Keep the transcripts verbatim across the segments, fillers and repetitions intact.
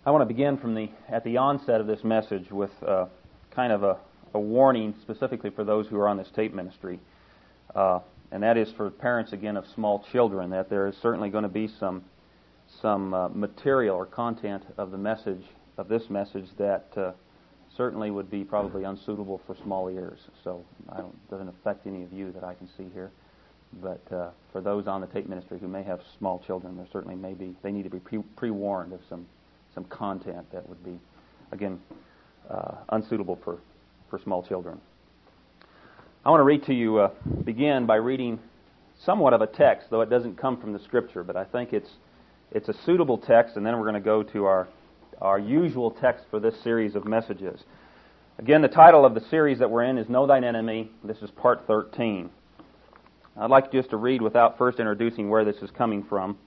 I want to begin from the at the onset of this message with uh, kind of a, a warning specifically for those who are on this tape ministry, uh, and that is for parents again of small children. That there is certainly going to be some some uh, material or content of the message of this message that uh, certainly would be probably unsuitable for small ears. So I don't, it doesn't affect any of you that I can see here. But uh, for those on the tape ministry who may have small children, there certainly may be they need to be pre- pre-warned of some. some content that would be, again, uh, unsuitable for, for small children. I want to read to you, uh, begin by reading somewhat of a text, though it doesn't come from the Scripture, but I think it's it's a suitable text, and then we're going to go to our, our usual text for this series of messages. Again, the title of the series that we're in is Know Thine Enemy. This is part thirteen. I'd like just to read without first introducing where this is coming from.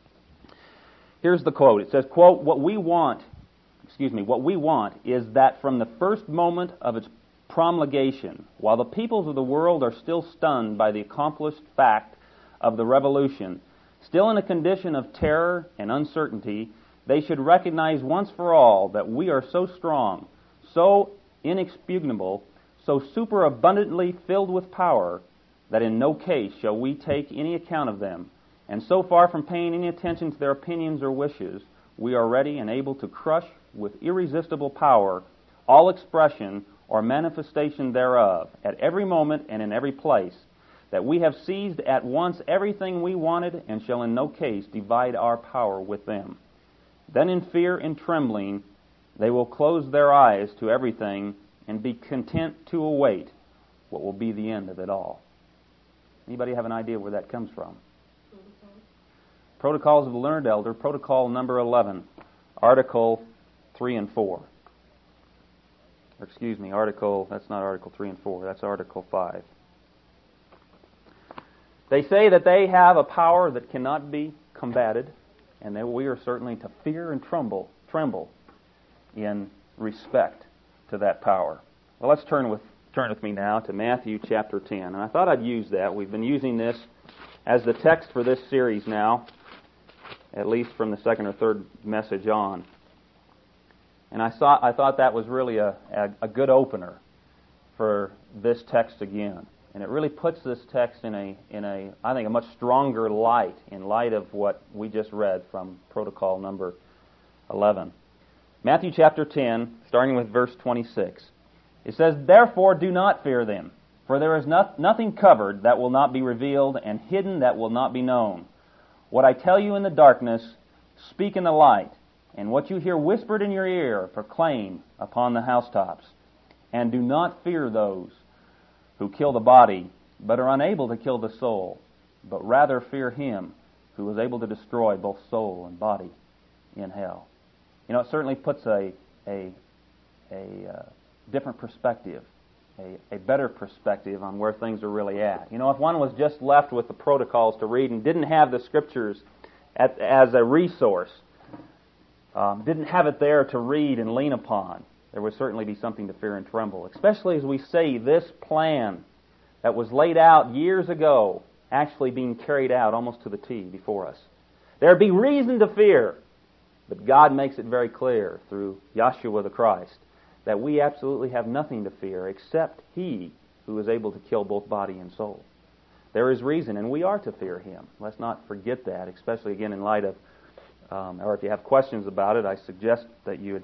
Here's the quote. It says, quote, what we want, excuse me, what we want is that from the first moment of its promulgation, while the peoples of the world are still stunned by the accomplished fact of the revolution, still in a condition of terror and uncertainty, they should recognize once for all that we are so strong, so inexpugnable, so superabundantly filled with power, that in no case shall we take any account of them. And so far from paying any attention to their opinions or wishes, we are ready and able to crush with irresistible power all expression or manifestation thereof, at every moment and in every place, that we have seized at once everything we wanted and shall in no case divide our power with them. Then in fear and trembling they will close their eyes to everything and be content to await what will be the end of it all. Anybody have an idea where that comes from? Protocols of the Learned Elder, Protocol number eleven, Article three and four. Or excuse me, Article, that's not Article three and four, that's Article five. They say that they have a power that cannot be combated, and that we are certainly to fear and tremble, tremble in respect to that power. Well, let's turn with turn with me now to Matthew chapter ten. And I thought I'd use that. We've been using this as the text for this series now, at least from the second or third message on. And I saw, I thought that was really a, a, a good opener for this text again. And it really puts this text in a, in a, I think, a much stronger light, in light of what we just read from Protocol number eleven. Matthew chapter ten, starting with verse twenty-six. It says, therefore do not fear them, for there is not, nothing covered that will not be revealed, and hidden that will not be known. What I tell you in the darkness, speak in the light, and what you hear whispered in your ear, proclaim upon the housetops. And do not fear those who kill the body, but are unable to kill the soul, but rather fear him who is able to destroy both soul and body in hell. You know, it certainly puts a a a uh, different perspective, a, a better perspective on where things are really at. You know, if one was just left with the protocols to read and didn't have the Scriptures at, as a resource, um, didn't have it there to read and lean upon, there would certainly be something to fear and tremble, especially as we see this plan that was laid out years ago actually being carried out almost to the T before us. There'd be reason to fear, but God makes it very clear through Yahshua the Christ that we absolutely have nothing to fear except He who is able to kill both body and soul. There is reason, and we are to fear Him. Let's not forget that, especially again in light of, um, or if you have questions about it, I suggest that you would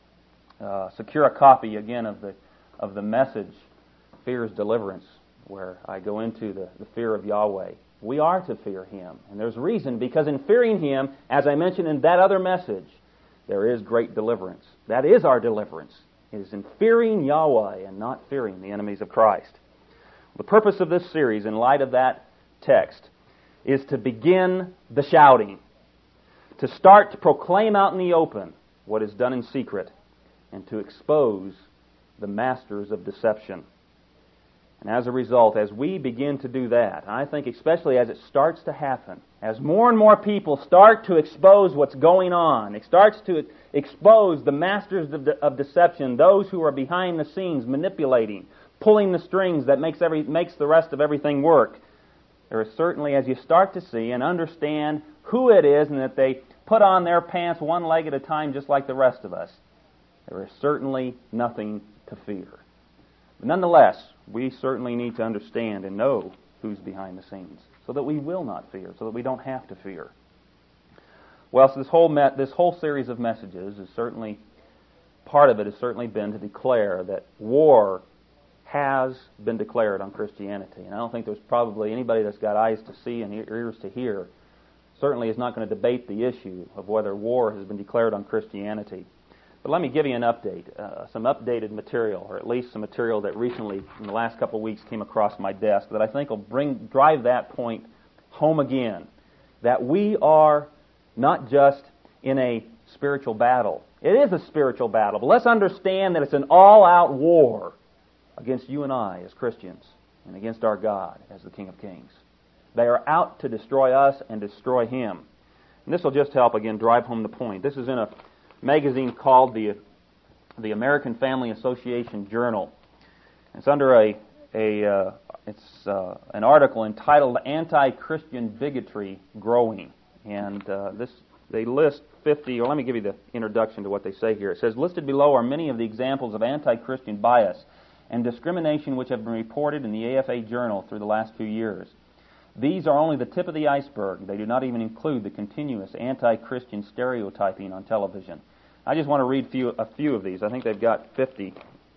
uh, secure a copy again of the of the message, Fear's Deliverance, where I go into the, the fear of Yahweh. We are to fear Him, and there's reason, because in fearing Him, as I mentioned in that other message, there is great deliverance. That is our deliverance. It is in fearing Yahweh and not fearing the enemies of Christ. The purpose of this series, in light of that text, is to begin the shouting, to start to proclaim out in the open what is done in secret, and to expose the masters of deception. And as a result, as we begin to do that, I think especially as it starts to happen, as more and more people start to expose what's going on, it starts to expose the masters of, de- of deception, those who are behind the scenes manipulating, pulling the strings that makes every makes the rest of everything work. There is certainly, as you start to see and understand who it is, and that they put on their pants one leg at a time just like the rest of us. There is certainly nothing to fear. But nonetheless, we certainly need to understand and know who's behind the scenes so that we will not fear, so that we don't have to fear. Well, so this whole me- this whole series of messages is certainly, part of it has certainly been to declare that war has been declared on Christianity. And I don't think there's probably anybody that's got eyes to see and ears to hear certainly is not going to debate the issue of whether war has been declared on Christianity. But let me give you an update, uh, some updated material, or at least some material that recently, in the last couple of weeks, came across my desk that I think will bring drive that point home again, that we are not just in a spiritual battle. It is a spiritual battle, but let's understand that it's an all-out war against you and I as Christians and against our God as the King of Kings. They are out to destroy us and destroy Him. And this will just help, again, drive home the point. This is in a magazine called the the American Family Association Journal. It's under a a uh, it's uh, an article entitled "Anti-Christian Bigotry Growing," and uh, this they list fifty. Or let me give you the introduction to what they say here. It says, listed below are many of the examples of anti-Christian bias and discrimination which have been reported in the A F A Journal through the last few years. These are only the tip of the iceberg. They do not even include the continuous anti-Christian stereotyping on television. I just want to read few, a few of these. I think they've got fifty,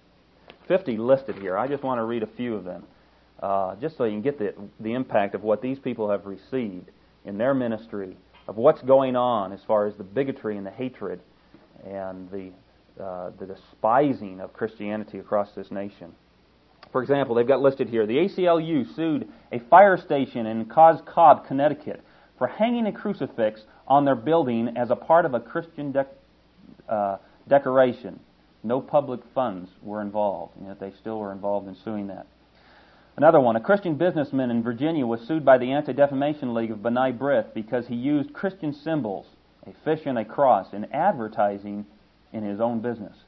fifty listed here. I just want to read a few of them, uh, just so you can get the, the impact of what these people have received in their ministry, of what's going on as far as the bigotry and the hatred and the uh, the despising of Christianity across this nation. For example, they've got listed here, the A C L U sued a fire station in Cos Cob, Connecticut, for hanging a crucifix on their building as a part of a Christian dec- uh, decoration. No public funds were involved, and yet they still were involved in suing that. Another one, a Christian businessman in Virginia was sued by the Anti-Defamation League of B'nai B'rith because he used Christian symbols, a fish and a cross, in advertising in his own business.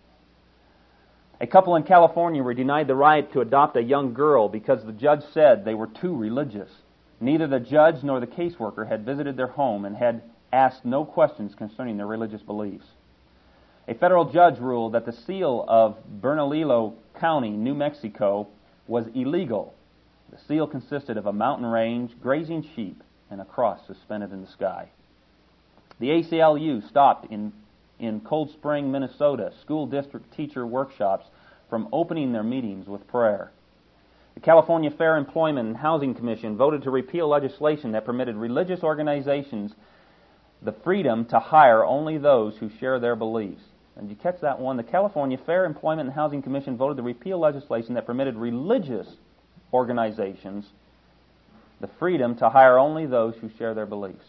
A couple in California were denied the right to adopt a young girl because the judge said they were too religious. Neither the judge nor the caseworker had visited their home and had asked no questions concerning their religious beliefs. A federal judge ruled that the seal of Bernalillo County, New Mexico, was illegal. The seal consisted of a mountain range, grazing sheep, and a cross suspended in the sky. The A C L U stopped in in Cold Spring, Minnesota, school district teacher workshops from opening their meetings with prayer. The California Fair Employment and Housing Commission voted to repeal legislation that permitted religious organizations the freedom to hire only those who share their beliefs. And you catch that one? The California Fair Employment and Housing Commission voted to repeal legislation that permitted religious organizations the freedom to hire only those who share their beliefs.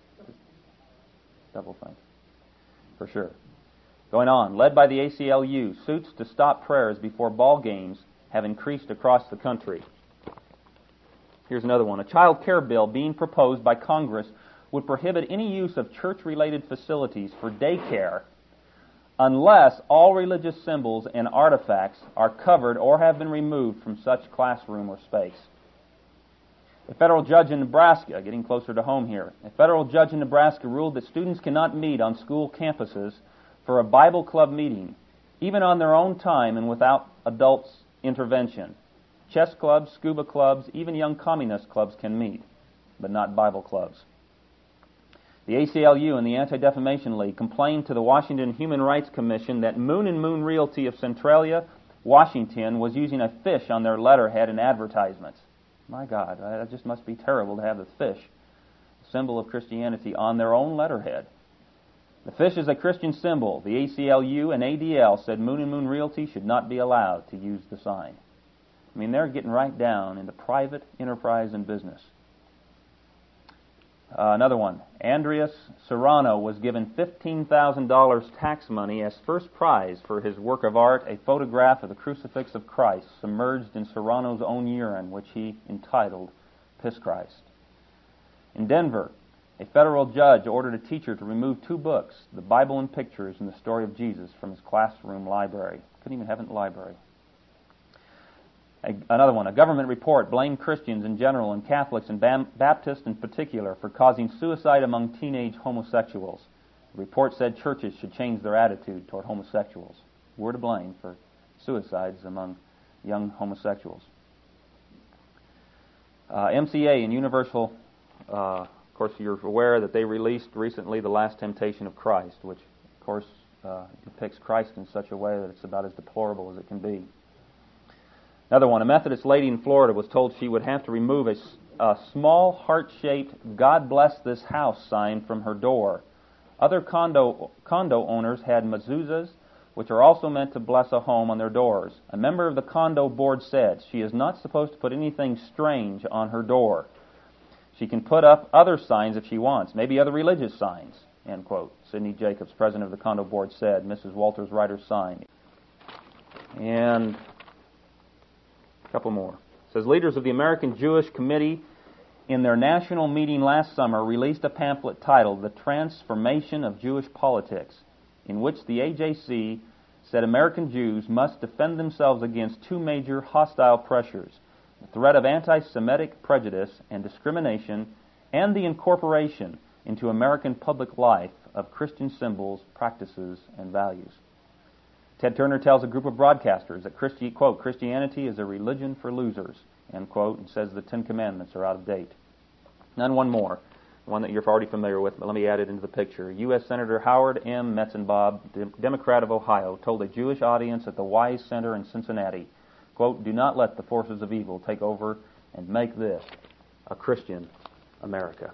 Double think. For sure. Going on, led by the A C L U, suits to stop prayers before ball games have increased across the country. Here's another one. A child care bill being proposed by Congress would prohibit any use of church-related facilities for daycare unless all religious symbols and artifacts are covered or have been removed from such classroom or space. A federal judge in Nebraska, getting closer to home here, a federal judge in Nebraska ruled that students cannot meet on school campuses for a Bible club meeting, even on their own time and without adults' intervention. Chess clubs, scuba clubs, even young communist clubs can meet, but not Bible clubs. The A C L U and the Anti-Defamation League complained to the Washington Human Rights Commission that Moon and Moon Realty of Centralia, Washington, was using a fish on their letterhead in advertisements. My God, that just must be terrible to have the fish, symbol of Christianity, on their own letterhead. The fish is a Christian symbol. The A C L U and A D L said Moon and Moon Realty should not be allowed to use the sign. I mean, they're getting right down into private enterprise and business. Uh, another one. Andreas Serrano was given fifteen thousand dollars tax money as first prize for his work of art, a photograph of the crucifix of Christ submerged in Serrano's own urine, which he entitled Piss Christ. In Denver, a federal judge ordered a teacher to remove two books, the Bible and Pictures and the Story of Jesus, from his classroom library. Couldn't even have it in the library. A, another one, a government report blamed Christians in general and Catholics and Bam, Baptists in particular for causing suicide among teenage homosexuals. The report said churches should change their attitude toward homosexuals. We're to blame for suicides among young homosexuals. Uh, M C A and Universal, uh, of course, you're aware that they released recently The Last Temptation of Christ, which, of course, uh, depicts Christ in such a way that it's about as deplorable as it can be. Another one, a Methodist lady in Florida was told she would have to remove a, a small heart-shaped "God bless this house" sign from her door. Other condo condo owners had mezuzahs, which are also meant to bless a home, on their doors. A member of the condo board said she is not supposed to put anything strange on her door. She can put up other signs if she wants, maybe other religious signs, end quote. Sidney Jacobs, president of the condo board, said, Missus Walters Ryder's sign. And a couple more. It says, leaders of the American Jewish Committee in their national meeting last summer released a pamphlet titled The Transformation of Jewish Politics, in which the A J C said American Jews must defend themselves against two major hostile pressures, the threat of anti-Semitic prejudice and discrimination, and the incorporation into American public life of Christian symbols, practices, and values. Ted Turner tells a group of broadcasters that, Christi- quote, Christianity is a religion for losers, end quote, and says the Ten Commandments are out of date. And one more, one that you're already familiar with, but let me add it into the picture. U S Senator Howard M. Metzenbaum, Democrat of Ohio, told a Jewish audience at the Wise Center in Cincinnati, quote, do not let the forces of evil take over and make this a Christian America.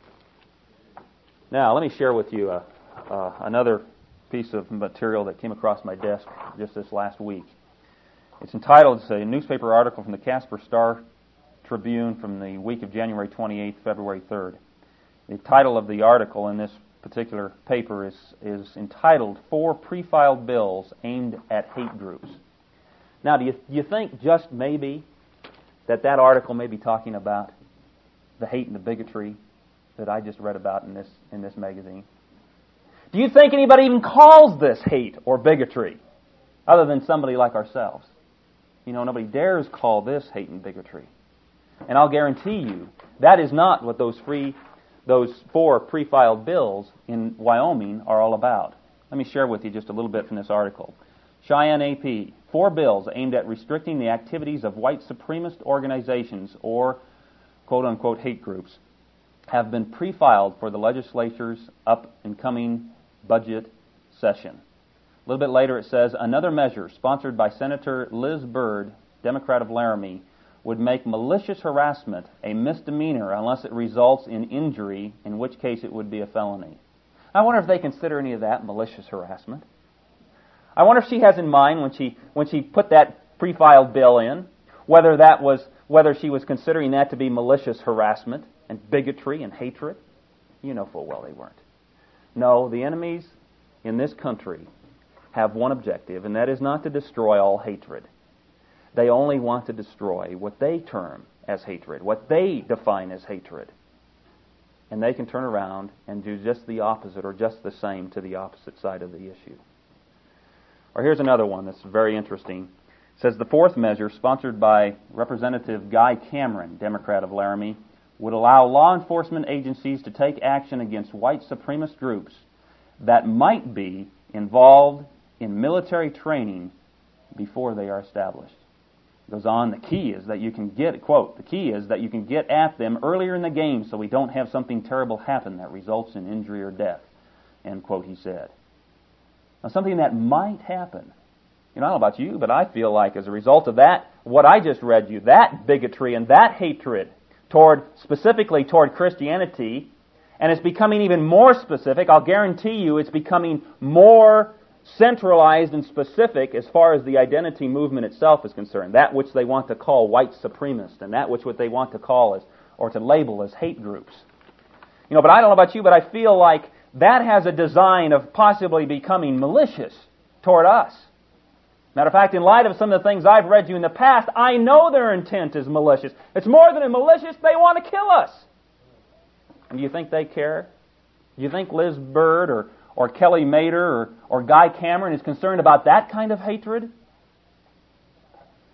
Now, let me share with you uh, uh, another piece of material that came across my desk just this last week. It's entitled, it's a newspaper article from the Casper Star Tribune from the week of January twenty-eighth, February third. The title of the article in this particular paper is, is entitled, Four Pre-Filed Bills Aimed at Hate Groups. Now, do you, do you think just maybe that that article may be talking about the hate and the bigotry that I just read about in this in this magazine? Do you think anybody even calls this hate or bigotry other than somebody like ourselves? You know, nobody dares call this hate and bigotry. And I'll guarantee you that is not what those free those four pre-filed bills in Wyoming are all about. Let me share with you just a little bit from this article. Cheyenne A P, four bills aimed at restricting the activities of white supremacist organizations or quote-unquote hate groups have been pre-filed for the legislature's up-and-coming budget session. A little bit later it says, another measure sponsored by Senator Liz Byrd, Democrat of Laramie, would make malicious harassment a misdemeanor unless it results in injury, in which case it would be a felony. I wonder if they consider any of that malicious harassment. I wonder if she has in mind when she when she put that pre-filed bill in, whether that was whether she was considering that to be malicious harassment and bigotry and hatred. You know full well they weren't. No, the enemies in this country have one objective, and that is not to destroy all hatred. They only want to destroy what they term as hatred, what they define as hatred. And they can turn around and do just the opposite or just the same to the opposite side of the issue. Or here's another one that's very interesting. It says the fourth measure, sponsored by Representative Guy Cameron, Democrat of Laramie, would allow law enforcement agencies to take action against white supremacist groups that might be involved in military training before they are established. It goes on, the key is that you can get, quote, the key is that you can get at them earlier in the game so we don't have something terrible happen that results in injury or death, end quote, he said. Now, something that might happen. You know, I don't know about you, but I feel like as a result of that, what I just read you, that bigotry and that hatred toward, specifically toward Christianity, and it's becoming even more specific, I'll guarantee you it's becoming more centralized and specific as far as the identity movement itself is concerned, that which they want to call white supremacist and that which what they want to call as, or to label as hate groups. You know, but I don't know about you, but I feel like that has a design of possibly becoming malicious toward us. Matter of fact, in light of some of the things I've read you in the past, I know their intent is malicious. It's more than a malicious, they want to kill us. And do you think they care? Do you think Liz Byrd or or Kelly Mader or, or Guy Cameron is concerned about that kind of hatred?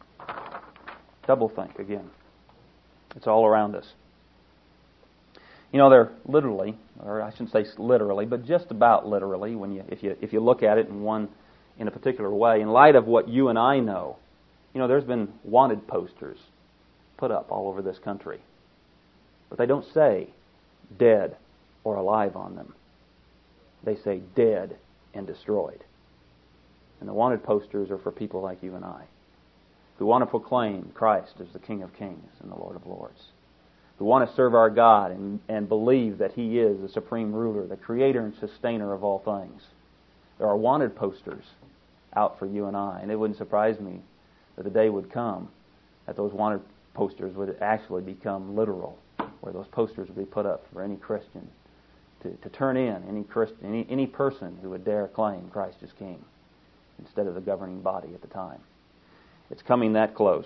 Double think again. It's all around us. You know, they're literally, or I shouldn't say literally, but just about literally, when you if you if you look at it in one in a particular way, in light of what you and I know. You know, there's been wanted posters put up all over this country, but they don't say dead or alive on them. They say dead and destroyed. And the wanted posters are for people like you and I, who want to proclaim Christ as the King of Kings and the Lord of Lords, who want to serve our God and, and believe that He is the supreme ruler, the creator and sustainer of all things. There are wanted posters out for you and I, and it wouldn't surprise me that the day would come that those wanted posters would actually become literal, where those posters would be put up for any Christian to, to turn in, any Christian, any, any person who would dare claim Christ as King instead of the governing body at the time. It's coming that close.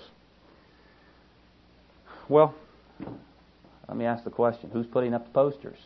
Well, let me ask the question, who's putting up the posters?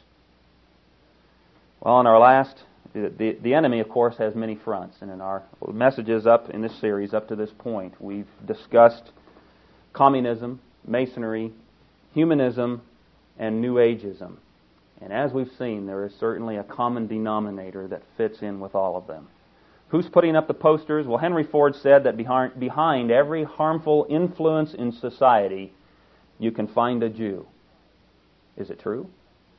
Well, in our last, the, the, the enemy, of course, has many fronts, and in our messages up in this series up to this point, we've discussed communism, Masonry, humanism, and New Ageism. And as we've seen, there is certainly a common denominator that fits in with all of them. Who's putting up the posters? Well, Henry Ford said that behind, behind every harmful influence in society, you can find a Jew. Is it true?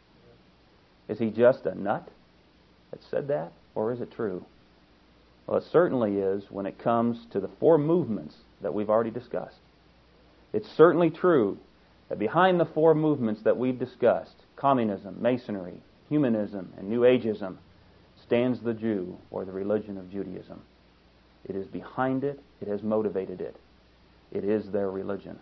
Is he just a nut that said that? Or is it true? Well, it certainly is when it comes to the four movements that we've already discussed. It's certainly true that behind the four movements that we've discussed, communism, Masonry, humanism, and New Ageism, stands the Jew, or the religion of Judaism. It is behind it. It has motivated it. It is their religion.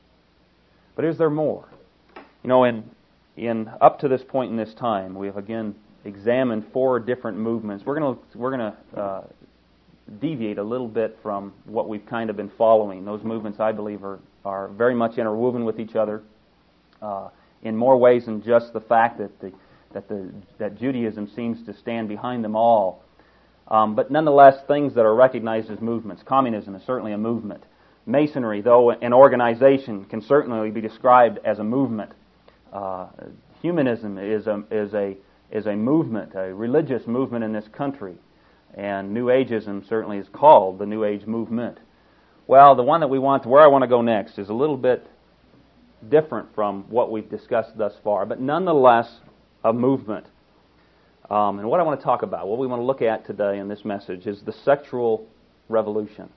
But is there more? You know, in in up to this point in this time, we have again examined four different movements. We're going to we're going to uh, deviate a little bit from what we've kind of been following. Those movements, I believe, are are very much interwoven with each other uh, in more ways than just the fact that the that the that Judaism seems to stand behind them all. Um, but nonetheless, things that are recognized as movements. Communism is certainly a movement. Masonry, though an organization, can certainly be described as a movement. Uh, humanism is a is a is a movement, a religious movement in this country, and New Ageism certainly is called the New Age movement. Well, the one that we want, where I want to go next, is a little bit different from what we've discussed thus far, but nonetheless a movement. Um, and what I want to talk about, what we want to look at today in this message, is the sexual revolution,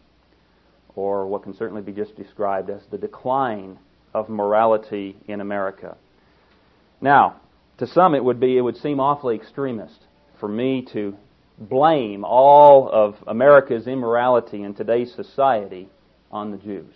or what can certainly be just described as the decline of morality in America. Now, to some it would be, it would seem awfully extremist for me to blame all of America's immorality in today's society on the Jews.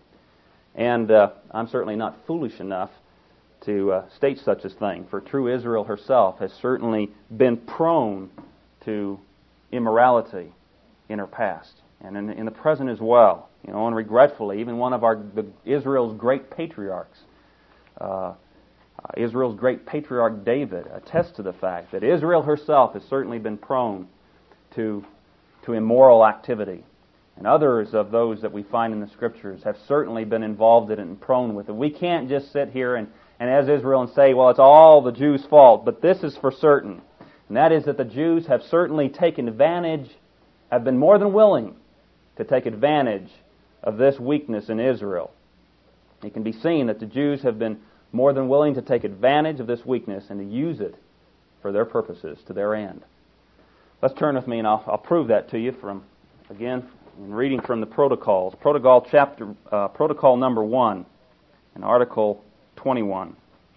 And uh, I'm certainly not foolish enough to uh, state such a thing, for true Israel herself has certainly been prone to immorality in her past, and in, in the present as well. You know, and regretfully, even one of our the, Israel's great patriarchs, uh, uh, Israel's great patriarch David, attests to the fact that Israel herself has certainly been prone to to immoral activity. And others of those that we find in the Scriptures have certainly been involved in it and prone with it. We can't just sit here and, and as Israel and say, well, it's all the Jews' fault. But this is for certain. And that is that the Jews have certainly taken advantage, have been more than willing to take advantage of this weakness in Israel. It can be seen that the Jews have been more than willing to take advantage of this weakness and to use it for their purposes, to their end. Let's turn with me and I'll, I'll prove that to you from, again, in reading from the Protocols. Protocol chapter, uh, Protocol number one, in Article twenty-one.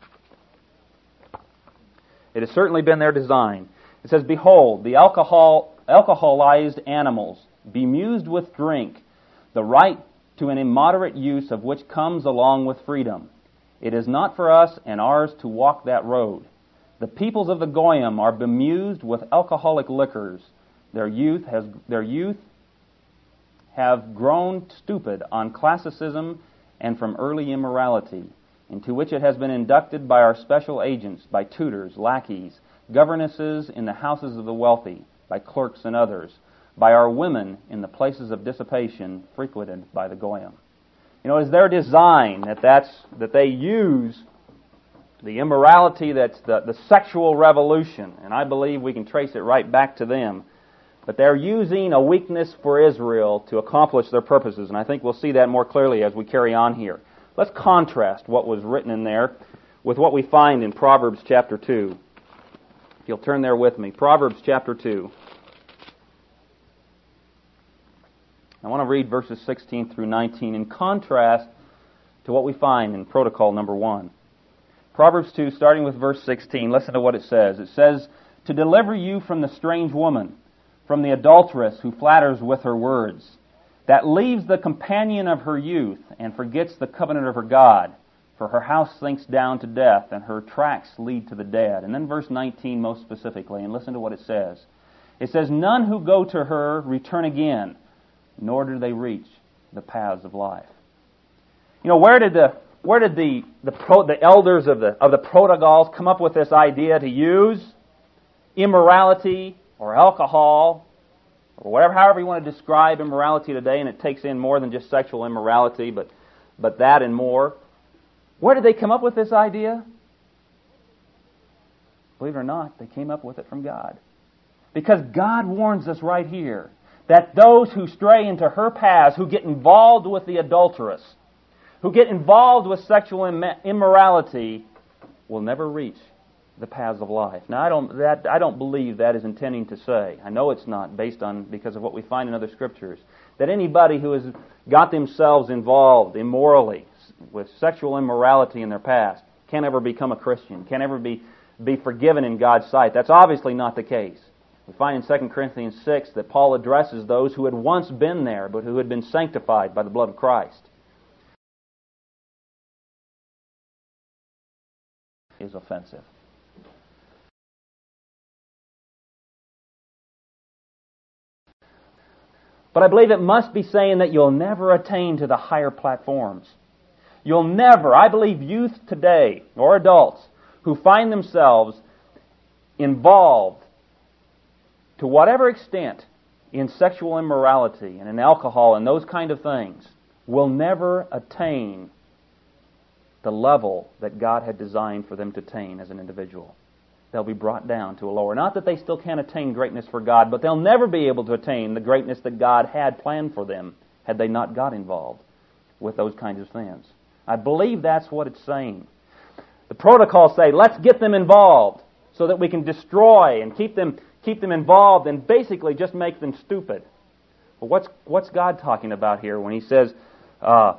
It has certainly been their design. It says, "Behold, the alcohol, alcoholized animals, bemused with drink, the right to an immoderate use of which comes along with freedom. It is not for us and ours to walk that road. The peoples of the Goyim are bemused with alcoholic liquors. Their youth has their youth have grown stupid on classicism and from early immorality, into which it has been inducted by our special agents, by tutors, lackeys, governesses in the houses of the wealthy, by clerks and others, by our women in the places of dissipation frequented by the Goyim." You know, it's their design that that's that they use the immorality that's the, the sexual revolution, and I believe we can trace it right back to them. But they're using a weakness for Israel to accomplish their purposes, and I think we'll see that more clearly as we carry on here. Let's contrast what was written in there with what we find in Proverbs chapter two. If you'll turn there with me. Proverbs chapter two. I want to read verses sixteen through nineteen in contrast to what we find in protocol number one. Proverbs two, starting with verse sixteen, listen to what it says. It says, "To deliver you from the strange woman, from the adulteress who flatters with her words, that leaves the companion of her youth and forgets the covenant of her God. For her house sinks down to death, and her tracks lead to the dead." And then verse nineteen most specifically, and listen to what it says. It says, "None who go to her return again, nor do they reach the paths of life." You know, where did the where did the the, pro, the elders of the of the protocols come up with this idea to use immorality or alcohol or whatever, however you want to describe immorality today? And it takes in more than just sexual immorality, but but that and more. Where did they come up with this idea? Believe it or not, they came up with it from God. Because God warns us right here that those who stray into her paths, who get involved with the adulteress, who get involved with sexual immorality, will never reach the paths of life. Now, I don't that I don't believe that is intending to say. I know it's not, based on because of what we find in other scriptures, that anybody who has got themselves involved immorally with sexual immorality in their past can't ever become a Christian, can't ever be be forgiven in God's sight. That's obviously not the case. We find in Second Corinthians six that Paul addresses those who had once been there, but who had been sanctified by the blood of Christ. Is offensive. But I believe it must be saying that you'll never attain to the higher platforms. You'll never, I believe youth today, or adults, who find themselves involved to whatever extent in sexual immorality and in alcohol and those kind of things, will never attain the level that God had designed for them to attain as an individual. They'll be brought down to a lower. Not that they still can't attain greatness for God, but they'll never be able to attain the greatness that God had planned for them had they not got involved with those kinds of sins. I believe that's what it's saying. The protocols say, let's get them involved so that we can destroy and keep them keep them involved and basically just make them stupid. But what's what's God talking about here when He says uh,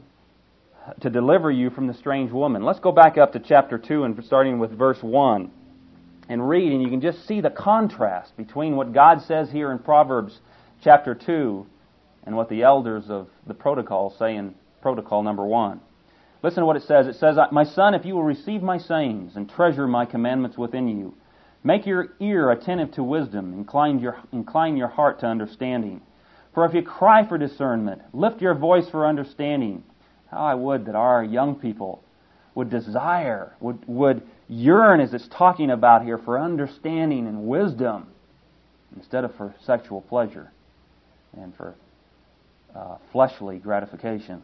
to deliver you from the strange woman? Let's go back up to chapter two and starting with verse one and read, and you can just see the contrast between what God says here in Proverbs chapter two and what the elders of the protocol say in protocol number one. Listen to what it says. It says, "My son, if you will receive my sayings and treasure my commandments within you, make your ear attentive to wisdom, incline your, incline your heart to understanding. For if you cry for discernment, lift your voice for understanding." How I would that our young people would desire, would, would yearn, as it's talking about here, for understanding and wisdom instead of for sexual pleasure and for uh, fleshly gratification.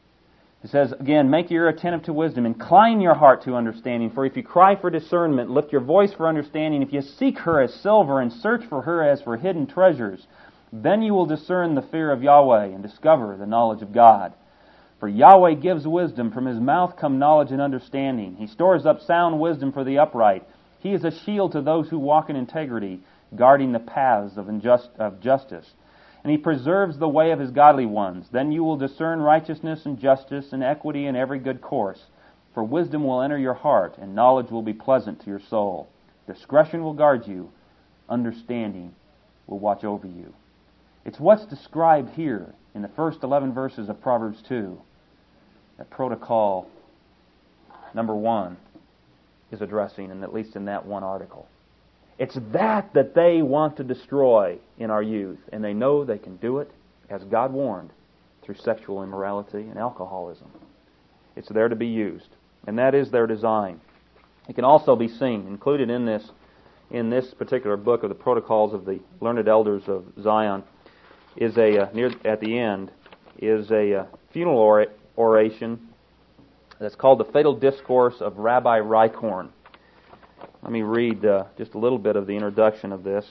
It says, again, "Make your ear attentive to wisdom, incline your heart to understanding. For if you cry for discernment, lift your voice for understanding. If you seek her as silver and search for her as for hidden treasures, then you will discern the fear of Yahweh and discover the knowledge of God. For Yahweh gives wisdom, from His mouth come knowledge and understanding. He stores up sound wisdom for the upright. He is a shield to those who walk in integrity, guarding the paths of, injust, of justice. And He preserves the way of His godly ones. Then you will discern righteousness and justice and equity in every good course. For wisdom will enter your heart, and knowledge will be pleasant to your soul. Discretion will guard you. Understanding will watch over you." It's what's described here in the first eleven verses of Proverbs two. That protocol number one is addressing, and at least in that one article. It's that that they want to destroy in our youth, and they know they can do it, as God warned, through sexual immorality and alcoholism. It's there to be used, and that is their design. It can also be seen, included in this in this particular book of the Protocols of the Learned Elders of Zion, is a uh, near at the end is a uh, funeral ora- oration that's called The Fatal Discourse of Rabbi Reichhorn. Let me read uh, just a little bit of the introduction of this.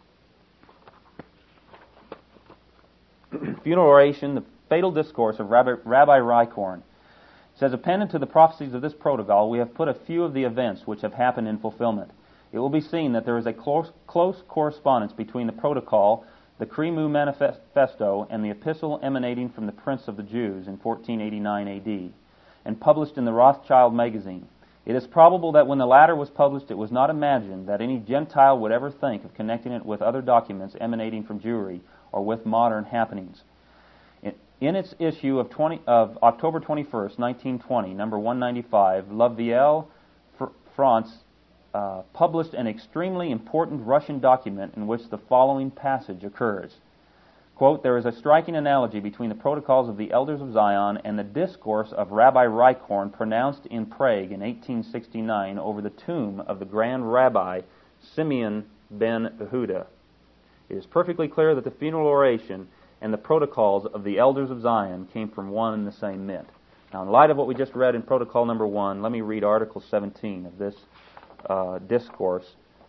Funeral Oration, The Fatal Discourse of Rabbi, Rabbi Reichhorn. It says, appended to the prophecies of this protocol, we have put a few of the events which have happened in fulfillment. It will be seen that there is a close, close correspondence between the protocol, the Cremu Manifesto, and the epistle emanating from the Prince of the Jews in fourteen eighty-nine A D, and published in the Rothschild magazine. It is probable that when the latter was published, it was not imagined that any Gentile would ever think of connecting it with other documents emanating from Jewry or with modern happenings. In, in its issue of, twenty, of October twenty-first, nineteen twenty, number one ninety-five, La Vie, France, uh, published an extremely important Russian document in which the following passage occurs. Quote, there is a striking analogy between the protocols of the Elders of Zion and the discourse of Rabbi Reichhorn pronounced in Prague in eighteen sixty-nine over the tomb of the Grand Rabbi Simeon ben Yehuda. It is perfectly clear that the funeral oration and the protocols of the Elders of Zion came from one and the same mint. Now, in light of what we just read in protocol number one, let me read Article seventeen of this uh, discourse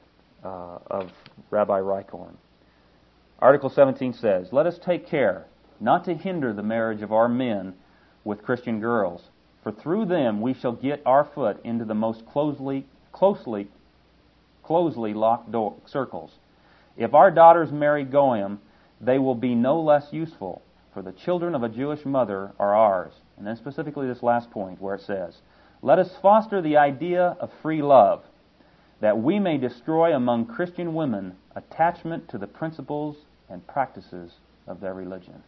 uh, of Rabbi Reichhorn. Article seventeen says, let us take care not to hinder the marriage of our men with Christian girls, for through them we shall get our foot into the most closely, closely, closely locked door, circles. If our daughters marry Goyim, they will be no less useful, for the children of a Jewish mother are ours. And then specifically this last point where it says, let us foster the idea of free love, that we may destroy among Christian women attachment to the principles and practices of their religion.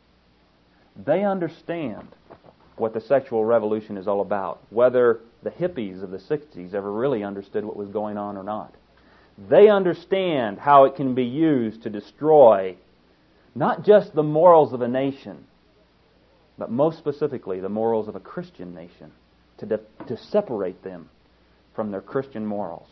They understand what the sexual revolution is all about, whether the hippies of the sixties ever really understood what was going on or not. They understand how it can be used to destroy not just the morals of a nation, but most specifically the morals of a Christian nation, to, de- to separate them from their Christian morals.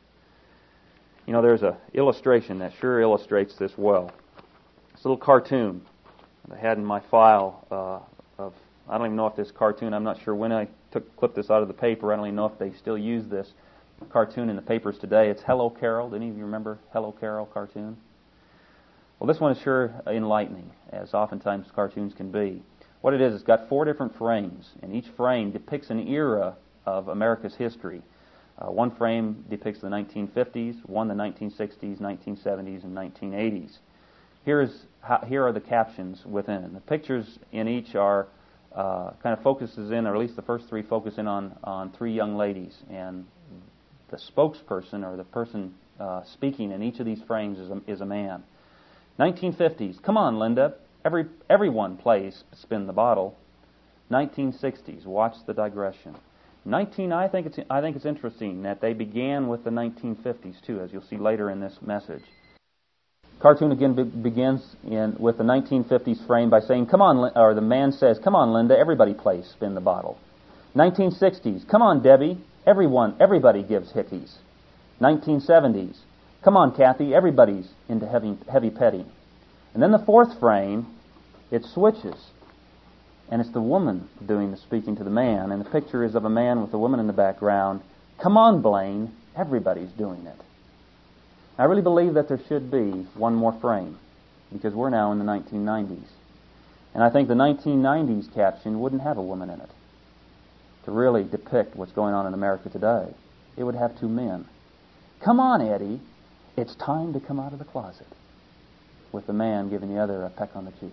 You know, there's an illustration that sure illustrates this well. This little cartoon that I had in my file uh, of, I don't even know if this cartoon, I'm not sure when I took clipped this out of the paper, I don't even know if they still use this cartoon in the papers today. It's Hello Carol. Do any of you remember Hello Carol cartoon? Well, this one is sure enlightening, as oftentimes cartoons can be. What it is, it's got four different frames, and each frame depicts an era of America's history. Uh, one frame depicts the nineteen fifties, one the nineteen sixties, nineteen seventies, and nineteen eighties. Here's how, here are the captions within. The pictures in each are uh, kind of focuses in, or at least the first three focus in on, on three young ladies, and the spokesperson or the person uh, speaking in each of these frames is a, is a man. nineteen fifties, come on, Linda. Every everyone plays Spin the Bottle. nineteen sixties, watch the digression. nineteen, I think it's I think it's interesting that they began with the nineteen fifties too, as you'll see later in this message. Cartoon again be- begins in with the nineteen fifties frame by saying, "Come on," or the man says, "Come on, Linda. Everybody plays Spin the Bottle." nineteen sixties, "Come on, Debbie. Everyone, everybody gives hickeys." nineteen seventies, "Come on, Kathy. Everybody's into heavy heavy petting." And then the fourth frame, it switches. And it's the woman doing the speaking to the man. And the picture is of a man with a woman in the background. "Come on, Blaine. Everybody's doing it." I really believe that there should be one more frame, because we're now in the nineteen nineties. And I think the nineteen nineties caption wouldn't have a woman in it to really depict what's going on in America today. It would have two men. "Come on, Eddie. It's time to come out of the closet," with the man giving the other a peck on the cheek.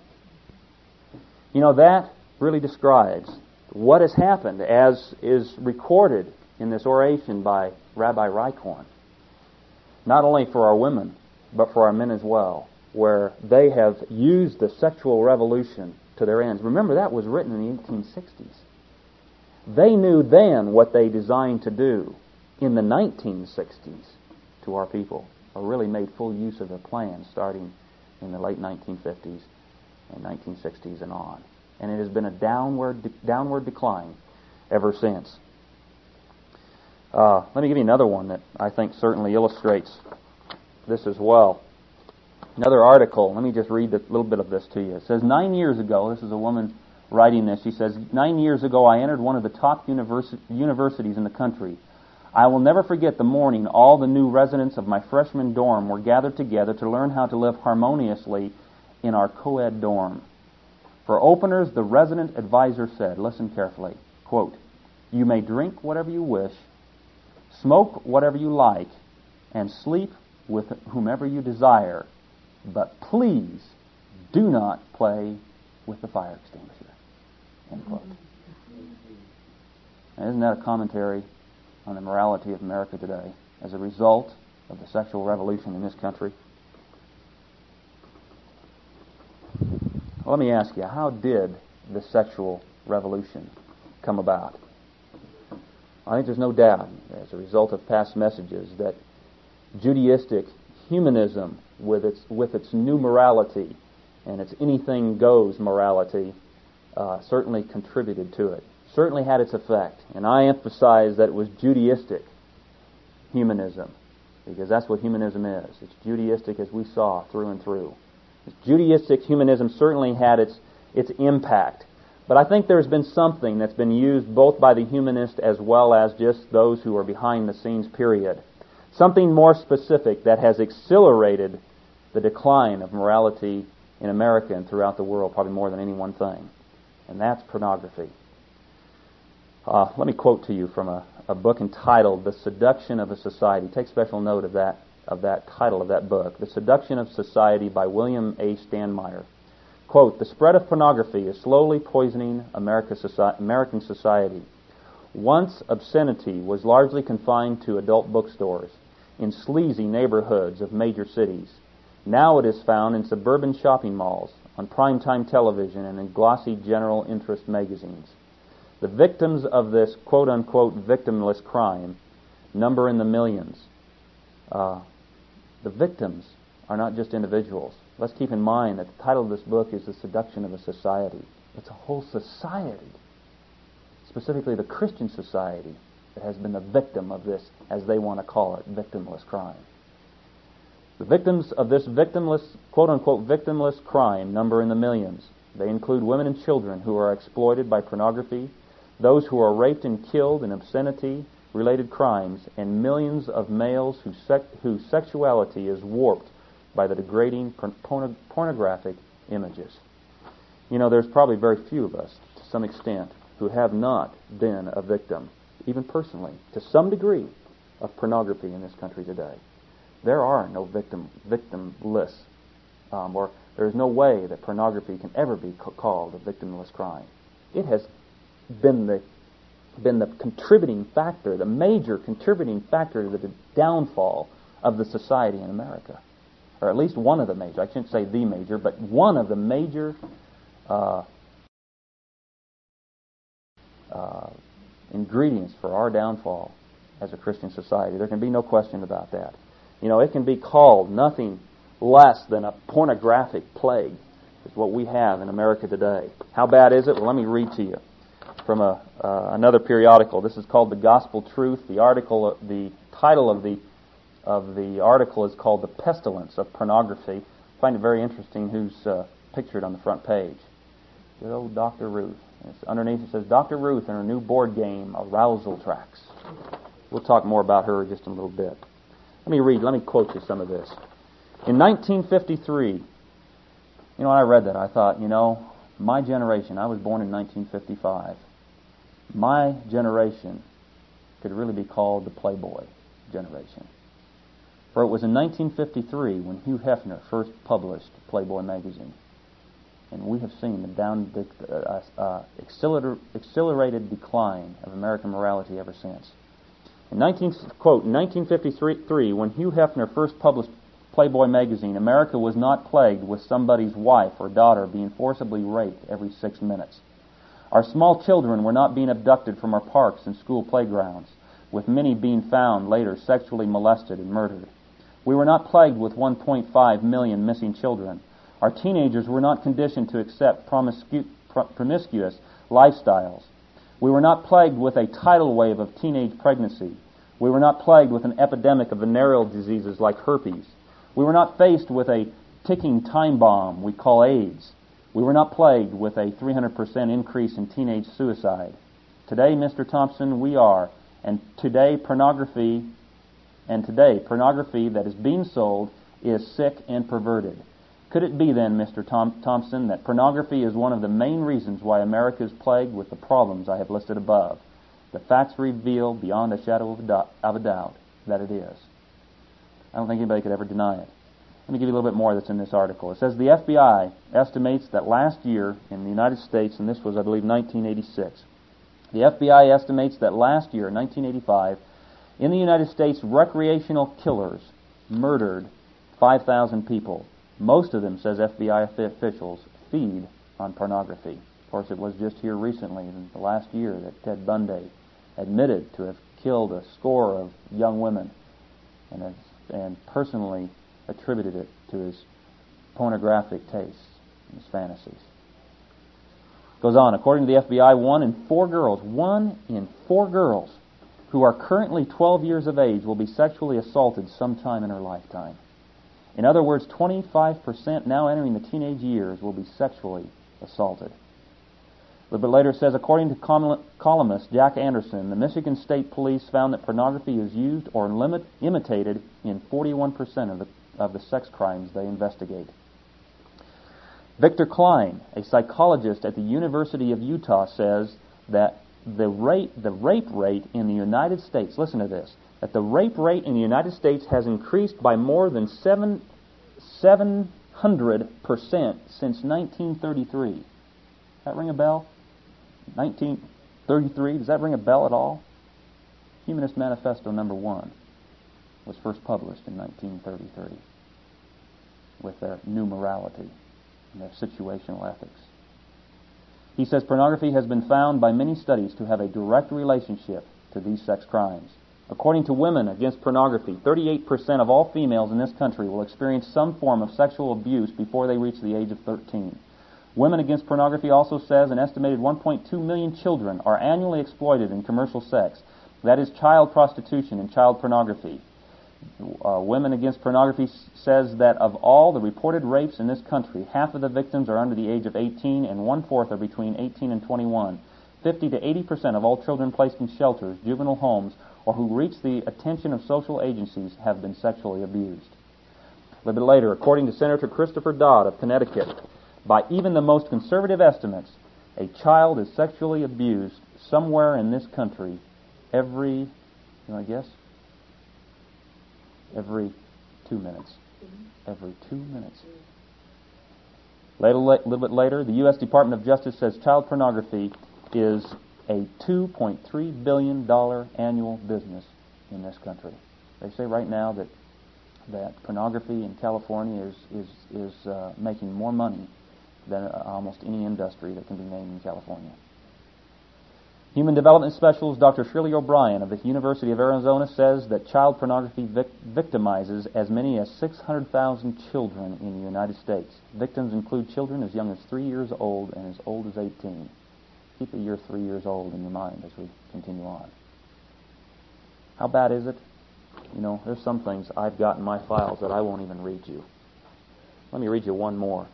You know, that really describes what has happened, as is recorded in this oration by Rabbi Reichhorn, not only for our women, but for our men as well, where they have used the sexual revolution to their ends. Remember, that was written in the eighteen sixties. They knew then what they designed to do in the nineteen sixties to our people, or really made full use of their plans starting in the late nineteen fifties and nineteen sixties and on. And it has been a downward de- downward decline ever since. Uh, let me give you another one that I think certainly illustrates this as well. Another article, let me just read a little bit of this to you. It says, nine years ago, this is a woman writing this. She says, nine years ago I entered one of the top universi- universities in the country. I will never forget the morning all the new residents of my freshman dorm were gathered together to learn how to live harmoniously in our co-ed dorm. For openers, the resident advisor said, listen carefully, quote, you may drink whatever you wish, smoke whatever you like, and sleep with whomever you desire, but please do not play with the fire extinguisher. End quote. And isn't that a commentary on the morality of America today as a result of the sexual revolution in this country? Well, let me ask you, how did the sexual revolution come about? I think there's no doubt, as a result of past messages, that Judaistic humanism, with its with its new morality and its anything goes morality, uh, certainly contributed to it. Certainly had its effect, and I emphasize that it was Judaistic humanism, because that's what humanism is. It's Judaistic as we saw through and through. Judaistic humanism certainly had its its impact, but I think there's been something that's been used both by the humanist as well as just those who are behind the scenes, period. Something more specific that has accelerated the decline of morality in America and throughout the world, probably more than any one thing, and that's pornography. Uh, let me quote to you from a, a book entitled The Seduction of a Society. Take special note of that of that title of that book, The Seduction of Society by William A. Stanmeyer. Quote, the spread of pornography is slowly poisoning America, soci- American society. Once obscenity was largely confined to adult bookstores in sleazy neighborhoods of major cities. Now it is found in suburban shopping malls, on primetime television, and in glossy general interest magazines. The victims of this quote-unquote victimless crime number in the millions. Uh, the victims are not just individuals. Let's keep in mind that the title of this book is The Seduction of a Society. It's a whole society, specifically the Christian society, that has been the victim of this, as they want to call it, victimless crime. The victims of this victimless, quote-unquote victimless crime number in the millions. They include women and children who are exploited by pornography, those who are raped and killed in obscenity-related crimes, and millions of males whose, sec- whose sexuality is warped by the degrading porn- pornographic images. You know, there's probably very few of us, to some extent, who have not been a victim, even personally, to some degree, of pornography in this country today. There are no victim victimless, um, or there is no way that pornography can ever be ca- called a victimless crime. It has been the been the contributing factor, the major contributing factor to the downfall of the society in America, or at least one of the major. I shouldn't say the major, but one of the major uh, uh, ingredients for our downfall as a Christian society. There can be no question about that. You know, it can be called nothing less than a pornographic plague, is what we have in America today. How bad is it? Well, let me read to you from a uh, another periodical. This is called The Gospel Truth. The article, the title of the of the article is called The Pestilence of Pornography. I find it very interesting who's uh, pictured on the front page. Good old Doctor Ruth. It's underneath it says, Doctor Ruth and her new board game, Arousal Tracks. We'll talk more about her in just a little bit. Let me read, let me quote you some of this. In nineteen fifty-three, you know, when I read that, I thought, you know, my generation, I was born in nineteen fifty-five, my generation could really be called the Playboy generation. For it was in nineteen fifty-three when Hugh Hefner first published Playboy magazine. And we have seen the down, uh, uh, accelerated, accelerated decline of American morality ever since. In nineteen, quote, nineteen fifty-three, when Hugh Hefner first published Playboy magazine, America was not plagued with somebody's wife or daughter being forcibly raped every six minutes. Our small children were not being abducted from our parks and school playgrounds, with many being found later sexually molested and murdered. We were not plagued with one point five million missing children. Our teenagers were not conditioned to accept promiscu- promiscuous lifestyles. We were not plagued with a tidal wave of teenage pregnancy. We were not plagued with an epidemic of venereal diseases like herpes. We were not faced with a ticking time bomb we call AIDS. We were not plagued with a three hundred percent increase in teenage suicide. Today, Mister Thompson, we are. And today, pornography, and today, pornography that is being sold is sick and perverted. Could it be then, Mister Tom- Thompson, that pornography is one of the main reasons why America is plagued with the problems I have listed above? The facts reveal beyond a shadow of a, do- of a doubt that it is. I don't think anybody could ever deny it. Let me give you a little bit more that's in this article. It says the F B I estimates that last year in the United States, and this was, I believe, nineteen eighty-six, the F B I estimates that last year, nineteen eighty-five, in the United States, recreational killers murdered five thousand people. Most of them, says F B I officials, feed on pornography. Of course, it was just here recently, in the last year, that Ted Bundy admitted to have killed a score of young women and, has, and personally attributed it to his pornographic tastes and his fantasies. Goes on, according to the F B I, one in four girls, one in four girls who are currently twelve years of age will be sexually assaulted sometime in her lifetime. In other words, twenty-five percent now entering the teenage years will be sexually assaulted. A little bit later it says, according to col- columnist Jack Anderson, the Michigan State Police found that pornography is used or limit, imitated in forty-one percent of the, of the sex crimes they investigate. Victor Klein, a psychologist at the University of Utah, says that the rate, the rape rate in the United States, listen to this, that the rape rate in the United States has increased by more than seven, seven hundred percent since nineteen thirty-three. Does that ring a bell? nineteen thirty-three, does that ring a bell at all? Humanist Manifesto number one was first published in nineteen thirty-three with their new morality and their situational ethics. He says pornography has been found by many studies to have a direct relationship to these sex crimes. According to Women Against Pornography, thirty-eight percent of all females in this country will experience some form of sexual abuse before they reach the age of thirteen. Women Against Pornography also says an estimated one point two million children are annually exploited in commercial sex. That is child prostitution and child pornography. Uh, Women Against Pornography s- says that of all the reported rapes in this country, half of the victims are under the age of eighteen and one-fourth are between eighteen and twenty-one. fifty to eighty percent of all children placed in shelters, juvenile homes, or who reach the attention of social agencies have been sexually abused. A little bit later, according to Senator Christopher Dodd of Connecticut, by even the most conservative estimates, a child is sexually abused somewhere in this country every, you want to guess? Every two minutes. Every two minutes. A little, little bit later, the U S Department of Justice says child pornography is a two point three billion dollars annual business in this country. They say right now that that pornography in California is is is uh, making more money than uh, almost any industry that can be named in California. Human Development Specialist Doctor Shirley O'Brien of the University of Arizona says that child pornography vic- victimizes as many as six hundred thousand children in the United States. Victims include children as young as three years old and as old as eighteen. Keep the year three years old in your mind as we continue on. How bad is it? You know, there's some things I've got in my files that I won't even read you. Let me read you one more.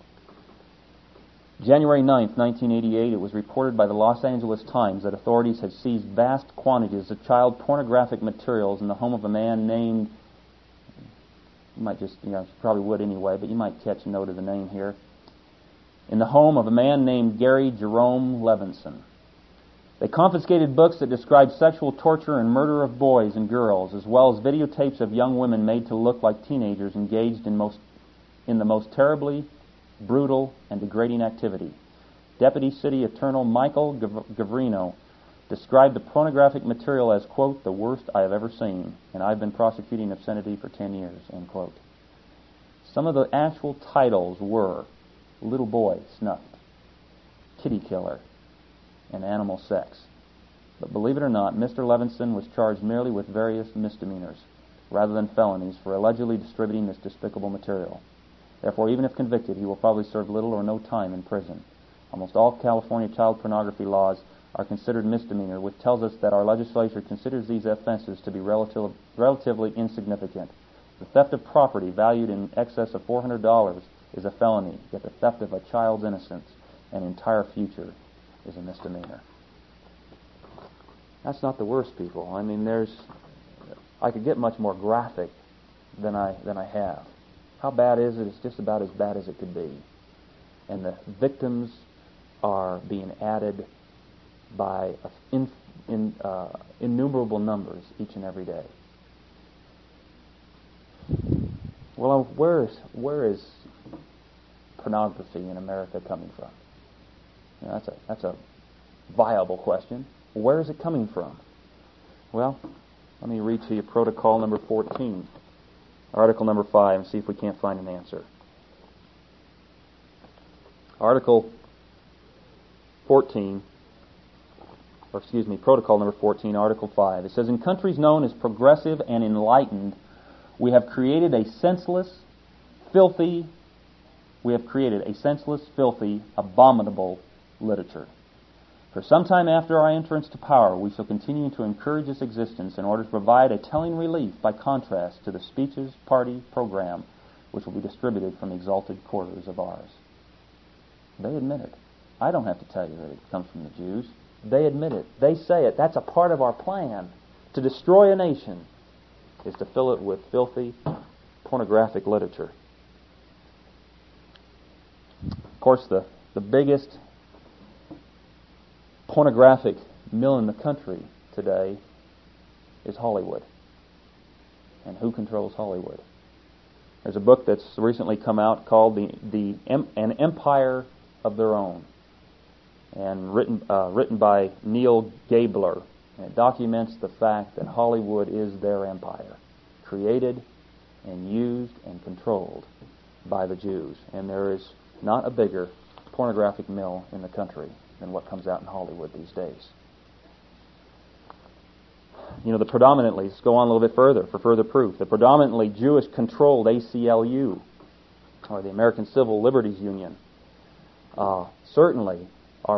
January ninth, nineteen eighty-eight, it was reported by the Los Angeles Times that authorities had seized vast quantities of child pornographic materials in the home of a man named, you might just, you know, you probably would anyway, but you might catch note of the name here, in the home of a man named Gary Jerome Levinson. They confiscated books that described sexual torture and murder of boys and girls, as well as videotapes of young women made to look like teenagers engaged in most in the most terribly brutal and degrading activity. Deputy City Attorney Michael Gavrino described the pornographic material as, quote, the worst I have ever seen, and I've been prosecuting obscenity for ten years, end quote. Some of the actual titles were Little Boy Snuffed, Kitty Killer, and Animal Sex. But believe it or not, Mister Levinson was charged merely with various misdemeanors, rather than felonies, for allegedly distributing this despicable material. Therefore, even if convicted, he will probably serve little or no time in prison. Almost all California child pornography laws are considered misdemeanor, which tells us that our legislature considers these offenses to be relative, relatively insignificant. The theft of property valued in excess of four hundred dollars is a felony, yet the theft of a child's innocence and entire future is a misdemeanor. That's not the worst, people. I mean, there's... I could get much more graphic than I than I have. How bad is it? It's just about as bad as it could be. And the victims are being added by in, in, uh, innumerable numbers each and every day. Well, where is where is pornography in America coming from? You know, that's a that's a viable question. Where is it coming from? Well, let me read to you Protocol number fourteen, Article number five, and see if we can't find an answer. Article fourteen, or excuse me, Protocol number fourteen, Article five. It says, in countries known as progressive and enlightened, we have created a senseless, filthy, we have created a senseless, filthy, abominable literature. For some time after our entrance to power, we shall continue to encourage its existence in order to provide a telling relief by contrast to the speeches, party, program, which will be distributed from exalted quarters of ours. They admit it. I don't have to tell you that it comes from the Jews. They admit it. They say it. That's a part of our plan. To destroy a nation is to fill it with filthy, pornographic literature. Of course, the, the biggest pornographic mill in the country today is Hollywood. And who controls Hollywood? There's a book that's recently come out called the the An Empire of Their Own, and written uh, written by Neil Gabler. And it documents the fact that Hollywood is their empire, created and used and controlled by the Jews. And there is not a bigger pornographic mill in the country than what comes out in Hollywood these days. You know, the predominantly, let's go on a little bit further for further proof, the predominantly Jewish-controlled A C L U, or the American Civil Liberties Union, uh, certainly are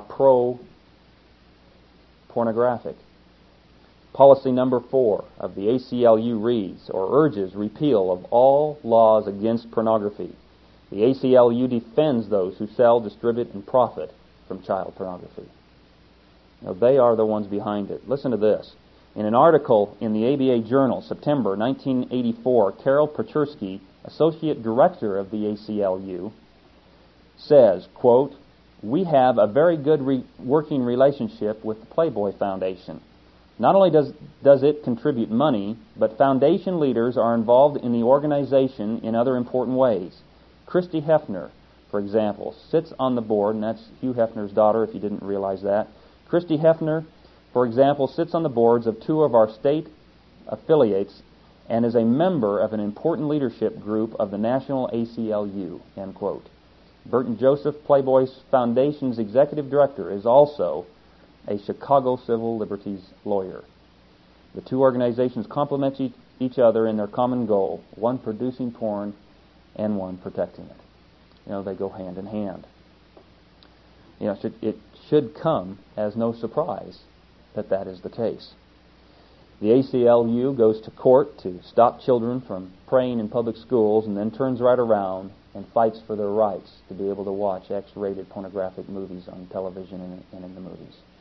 pro-pornographic. Policy number four of the A C L U reads, or urges, repeal of all laws against pornography. The A C L U defends those who sell, distribute, and profit from child pornography. Now, they are the ones behind it. Listen to this. In an article in the A B A Journal, September nineteen eighty-four, Carol Pachersky, Associate Director of the A C L U, says, quote, we have a very good re- working relationship with the Playboy Foundation. Not only does, does it contribute money, but foundation leaders are involved in the organization in other important ways. Christy Hefner, for example, sits on the board, and that's Hugh Hefner's daughter, if you didn't realize that. Christy Hefner, for example, sits on the boards of two of our state affiliates and is a member of an important leadership group of the National A C L U, end quote. Burton Joseph, Playboy Foundation's executive director, is also a Chicago civil liberties lawyer. The two organizations complement each, each other in their common goal, one producing porn and one protecting it. You know, they go hand in hand. You know, it should, it should come as no surprise that that is the case. The A C L U goes to court to stop children from praying in public schools and then turns right around and fights for their rights to be able to watch X-rated pornographic movies on television and, and in the movies.